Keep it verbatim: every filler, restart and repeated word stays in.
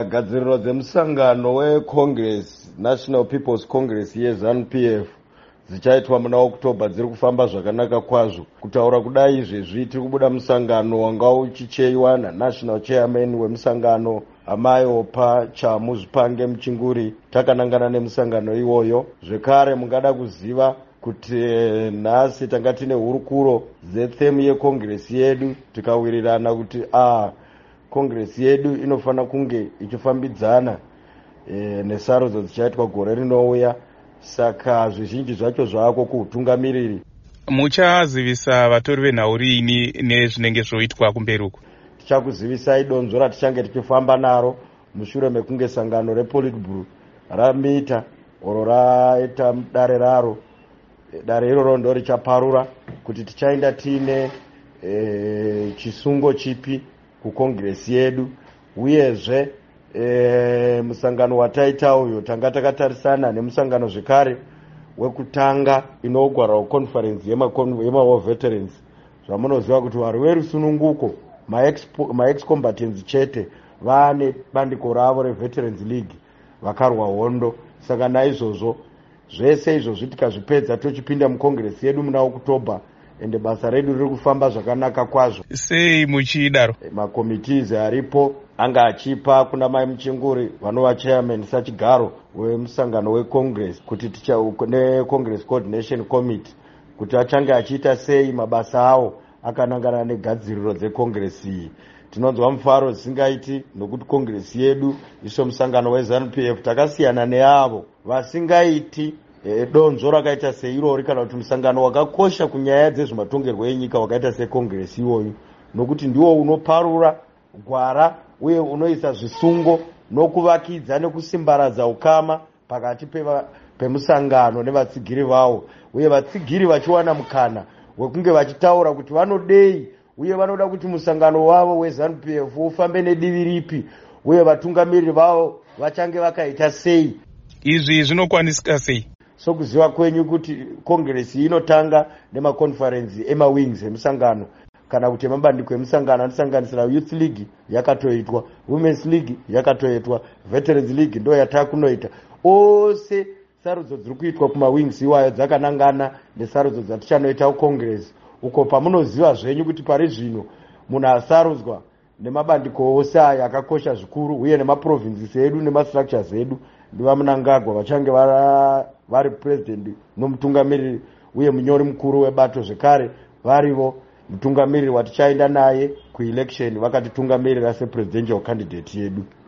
Gadziriro dzemusangano weCongress, National People's Congress yeZANU P F dzichaitwa muna Oktoba dziri kufamba zvakanaka kwazvo. Kutaura kudai izvezvi tiri kubuda musangano wanga uchicheiwa naNational Chairman wemusangano Amayopa Chamuzvipange Muchinguri. Takanangana nemusangano iwoyo. Zvekare mungada kuziva kuti nhasi tanga tine hurukuro dzethemu yeCongress yedu, tikawirirana kuti ah Congress yedu inofana kunge ichifambidzana e, nesarudzo dzichaitwa gore rinouya. Saka zvizhinji zvacho zvako kuutungamiriri. Muchazivisa vatori venhau riini nezvinenge zvoitwa kumberi uku? Tichakuzivisai donzvo ratichange tichifamba naro mushure mekunge sangano rePolitburo ramita oro raita dare raro. Dare iroro ndo richaparura kuti tichaenda tine e, chisungo chipi kuCongress yedu, uyezve e, musangano wataita uyo tanga takatarisana nemusangano zvekare wekutanga inogwara conference yema yema veterans. Zvamunoziva kuti vari verusununguko ma-ex-combatants chete vane bandiko ravo reVeterans League vakarwa hondo. Saka naizvozvo zvese izvozvi tikazvipedza tochipinda muCongress yedu muna Oktoba, ende basa redu riri kufamba zvakanaka kwazvo. Sei muchidaro? Makomitizi aripo anga achipa kuna Mai Muchinguri vanova chairman sachigaro wemusangano weCongress kuti ticha neCongress Coordination Committee kuti achange achiita sei mabasa awo akanangana negadziriro dzeCongress iyi. Tinonzwa mufaro zisingaiti nokuti Congress yedu iso musangano weZANU P F takasiyana neavo vasingaiti E, donzvo rakaita seirori kana kuti musangano wakakosha kunyaya dzezvematongerwo enyika wakaita seCongress iwoyu, nokuti ndiwo unoparura gwara uye unoisa zvisungo nokuvakidza nekusimbaradza ukama pakati pemusangano nevatsigiri vavo, uye vatsigiri vachiwana mukana wekunge vachitaura kuti vanodei uye vanoda kuti musangano wavo weZANU P F ufambe nedivi ripi uye vatungamiriri vavo vachange vakaita sei. Izvi zvinokwanisika sei? So kuziva kwenyu kuti Congress inotanga nemaconference ema-wings emusangano kana kuti mabandiko emusangano anosanganisira Youth League yakatoitwa, Women's League yakatoitwa, Veterans League ndo yatakunoita. Ose sarudzo dziri kuitwa kuma-wings iwayo dzakanangana nesarudzo dzatichanoita kuCongress, uko pamunoziva zvenyu kuti pari zvino munhu asarudzwa nemabandiko ose aya akakosha zvikuru uye nemaprovinces edu nemastructures edu ndiva Mnangagwa vachange vari president nomutungamiriri uye munyori mukuru webato zvekare varivo. Mutungamiriri watichaenda naye kuelection vakatitungamirira sepresidential candidate yedu.